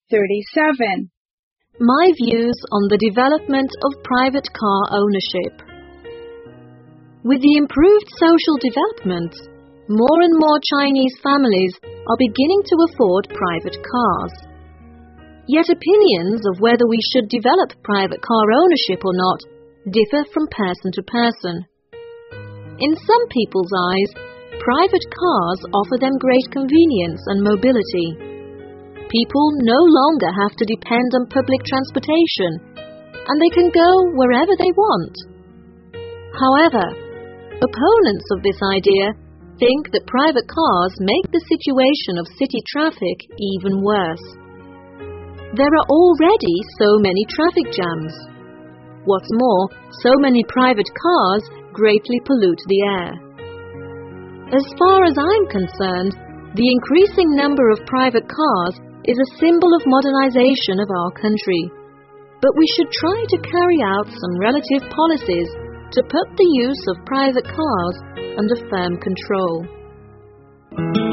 37. My views on the development of private car ownership. With the improved social development, more and more Chinese families are beginning to afford private cars. Yet opinions of whether we should develop private car ownership or not differ from person to person. In some people's eyes, private cars offer them great convenience and mobility. People no longer have to depend on public transportation, and they can go wherever they want. However, opponents of this idea think that private cars make the situation of city traffic even worse. There are already so many traffic jams. What's more, so many private cars greatly pollute the air. As far as I'm concerned, the increasing number of private cars is a symbol of modernization of our country. But we should try to carry out some relative policies to put the use of private cars under firm control.